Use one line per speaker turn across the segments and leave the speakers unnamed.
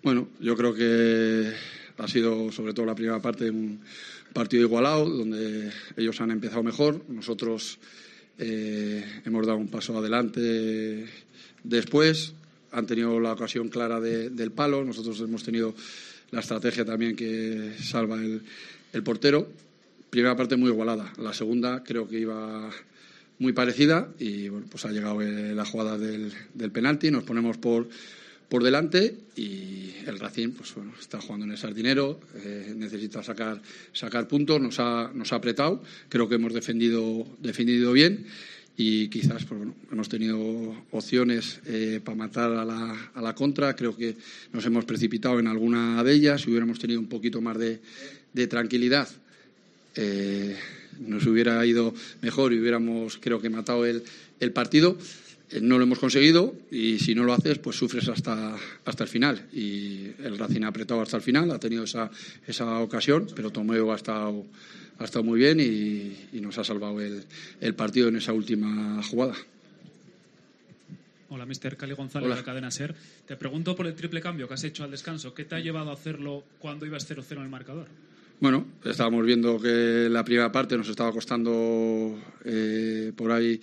Bueno, yo creo que ha sido sobre todo la primera parte un partido igualado, donde ellos han empezado mejor. Nosotros hemos dado un paso adelante después. Han tenido la ocasión clara del palo. Nosotros hemos tenido la estrategia también que salva el portero. Primera parte muy igualada. La segunda creo que iba muy parecida y bueno, pues ha llegado la jugada del penalti. Nos ponemos por delante y el Racing pues bueno, está jugando en el Sardinero, necesita sacar puntos, nos ha apretado, creo que hemos defendido bien y quizás pues bueno, hemos tenido opciones para matar a la contra, creo que nos hemos precipitado en alguna de ellas, si hubiéramos tenido un poquito más de tranquilidad nos hubiera ido mejor y hubiéramos creo que matado el partido. No lo hemos conseguido y si no lo haces pues sufres hasta el final y el Racing ha apretado hasta el final, ha tenido esa ocasión, pero Tomeu ha estado muy bien y nos ha salvado el partido en esa última jugada.
Hola, mister Cali González de la cadena SER. Te pregunto por el triple cambio que has hecho al descanso. ¿Qué te ha llevado a hacerlo cuando ibas 0-0 en el marcador? Bueno,
estábamos viendo que la primera parte nos estaba costando por ahí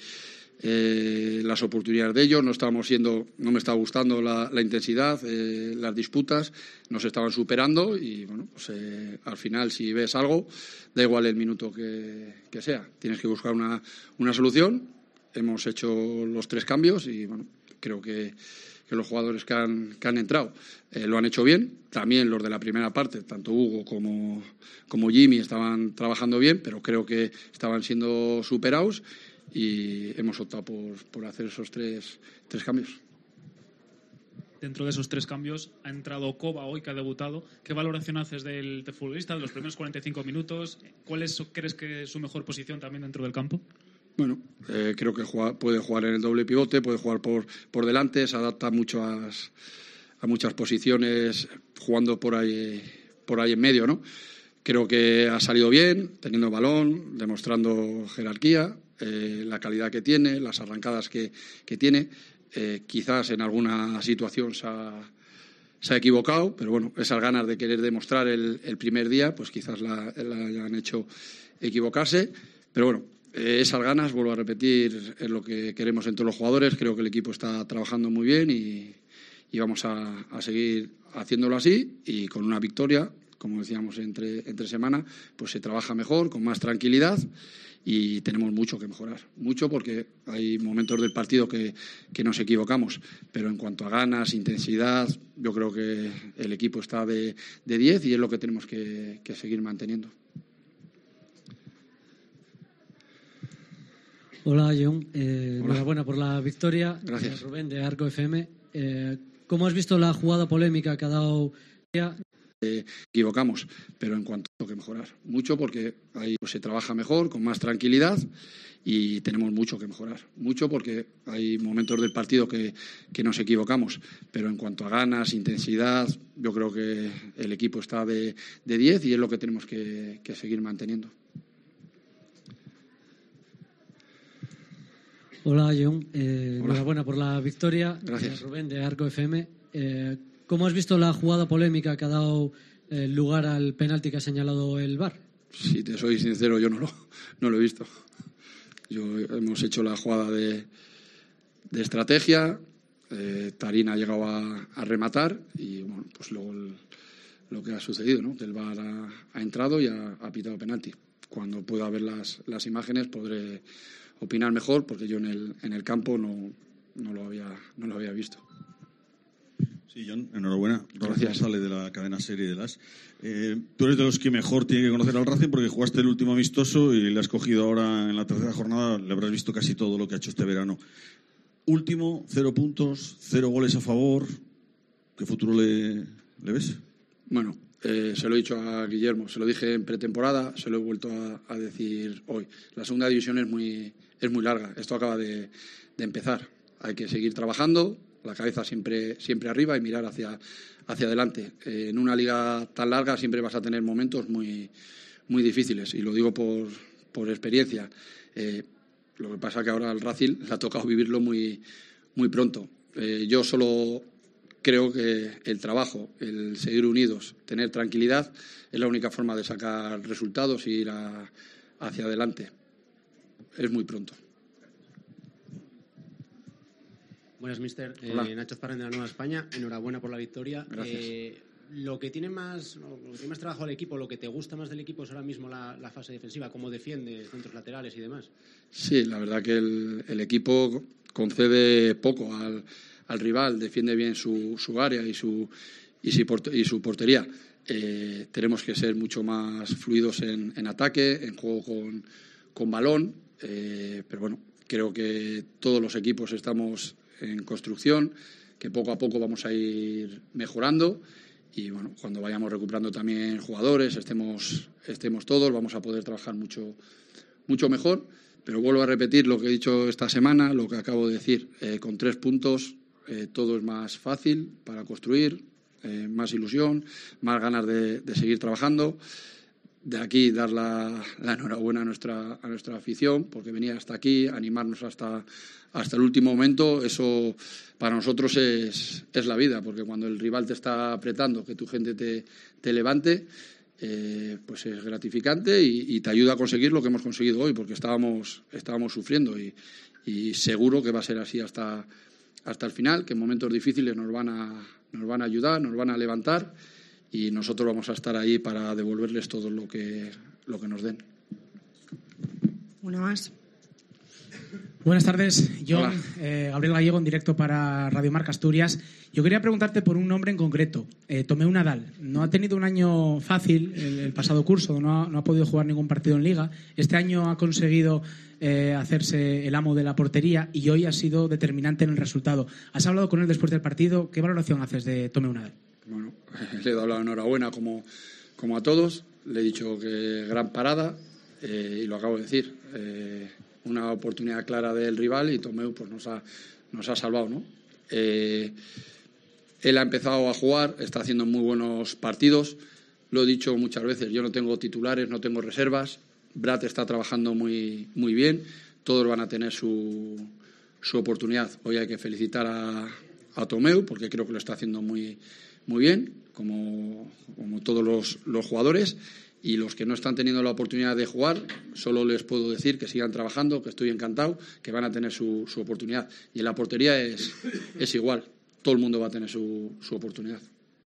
las oportunidades de ellos, no me estaba gustando la intensidad, las disputas nos estaban superando y bueno, pues al final si ves algo, da igual el minuto que sea, tienes que buscar una solución. Hemos hecho los 3 cambios y bueno, creo que los jugadores que han entrado lo han hecho bien. También los de la primera parte, tanto Hugo como Jimmy estaban trabajando bien, pero creo que estaban siendo superados y hemos optado por hacer esos tres cambios.
Dentro de esos 3 cambios ha entrado Coba hoy, que ha debutado. ¿Qué valoración haces del futbolista, de los primeros 45 minutos? ¿Cuál crees que es su mejor posición también dentro del campo?
Bueno, creo que puede jugar en el doble pivote, puede jugar por delante, se adapta mucho a muchas posiciones jugando por ahí en medio, ¿no? Creo que ha salido bien, teniendo balón, demostrando jerarquía, la calidad que tiene, las arrancadas que tiene. Quizás en alguna situación se ha equivocado, pero bueno, esas ganas de querer demostrar el primer día, pues quizás la hayan hecho equivocarse. Pero bueno, esas ganas, vuelvo a repetir, es lo que queremos en todos los jugadores. Creo que el equipo está trabajando muy bien y vamos a seguir haciéndolo así y con una victoria, como decíamos entre semana, pues se trabaja mejor, con más tranquilidad y tenemos mucho que mejorar. Mucho porque hay momentos del partido que nos equivocamos, pero en cuanto a ganas, intensidad, yo creo que el equipo está de 10 y es lo que tenemos que seguir manteniendo.
Hola, John. Enhorabuena por la victoria.
Gracias.
Rubén, de Arco FM. ¿Cómo has visto la jugada polémica que ha dado?
Equivocamos, pero en cuanto a que mejorar. Mucho porque ahí pues, se trabaja mejor, con más tranquilidad y tenemos mucho que mejorar. Mucho porque hay momentos del partido que nos equivocamos, pero en cuanto a ganas, intensidad, yo creo que el equipo está de 10 y es lo que tenemos que seguir manteniendo.
Hola, John. Enhorabuena por la victoria.
Gracias.
Rubén, de Arco FM. ¿Cómo has visto la jugada polémica que ha dado lugar al penalti que ha señalado el VAR?
Si te soy sincero, yo no lo he visto. Hemos hecho la jugada de estrategia, Tarín ha llegado a rematar y bueno, pues luego lo que ha sucedido, ¿no? Que el VAR ha entrado y ha pitado penalti. Cuando pueda ver las imágenes podré opinar mejor porque yo en el campo no lo había visto.
Sí, John, enhorabuena.
Gracias.
Sale de la cadena serie de las. Tú eres de los que mejor tiene que conocer al Racing porque jugaste el último amistoso y le has cogido ahora en la tercera jornada, le habrás visto casi todo lo que ha hecho este verano. Último, 0 puntos, 0 goles a favor. ¿Qué futuro le ves?
Bueno, se lo he dicho a Guillermo, se lo dije en pretemporada, se lo he vuelto a decir hoy. La segunda división es muy larga, esto acaba de empezar. Hay que seguir trabajando, la cabeza siempre arriba y mirar hacia adelante. En una liga tan larga siempre vas a tener momentos muy difíciles y lo digo por experiencia. Lo que pasa es que ahora al Racing le ha tocado vivirlo muy pronto. Yo solo creo que el trabajo, el seguir unidos, tener tranquilidad, es la única forma de sacar resultados y ir hacia adelante. Es muy pronto.
Buenas, mister. Nacho Azparren de la Nueva España. Enhorabuena por la victoria.
Gracias.
Lo que tiene más trabajo al equipo, lo que te gusta más del equipo es ahora mismo la fase defensiva, cómo defiende, centros laterales y demás.
Sí, la verdad que el equipo concede poco al rival, defiende bien su área y su portería. Tenemos que ser mucho más fluidos en ataque, en juego con balón, pero bueno, creo que todos los equipos estamos en construcción, que poco a poco vamos a ir mejorando y bueno, cuando vayamos recuperando también jugadores, estemos todos, vamos a poder trabajar mucho mejor. Pero vuelvo a repetir lo que he dicho esta semana, lo que acabo de decir, con 3 puntos todo es más fácil para construir, más ilusión, más ganas de seguir trabajando. De aquí dar la enhorabuena a nuestra afición, porque venir hasta aquí, animarnos hasta el último momento, eso para nosotros es la vida, porque cuando el rival te está apretando, que tu gente te levante, pues es gratificante y te ayuda a conseguir lo que hemos conseguido hoy, porque estábamos sufriendo y seguro que va a ser así hasta el final, que en momentos difíciles nos van a ayudar, nos van a levantar y nosotros vamos a estar ahí para devolverles todo lo que nos den.
Una más.
Buenas tardes, John. Gabriel Gallego, en directo para Radio Marca Asturias. Yo quería preguntarte por un nombre en concreto, Tomeu Nadal. No ha tenido un año fácil el pasado curso, no ha podido jugar ningún partido en Liga. Este año ha conseguido hacerse el amo de la portería y hoy ha sido determinante en el resultado. ¿Has hablado con él después del partido? ¿Qué valoración haces de Tomeu Nadal?
Bueno, le he dado la enhorabuena como a todos. Le he dicho que gran parada y lo acabo de decir. Una oportunidad clara del rival y Tomeu pues nos ha salvado, ¿no? Él ha empezado a jugar, está haciendo muy buenos partidos. Lo he dicho muchas veces, yo no tengo titulares, no tengo reservas. Brad está trabajando muy bien. Todos van a tener su oportunidad. Hoy hay que felicitar a Tomeu porque creo que lo está haciendo muy bien, como todos los jugadores. Y los que no están teniendo la oportunidad de jugar, solo les puedo decir que sigan trabajando, que estoy encantado, que van a tener su oportunidad. Y en la portería es igual, todo el mundo va a tener su oportunidad.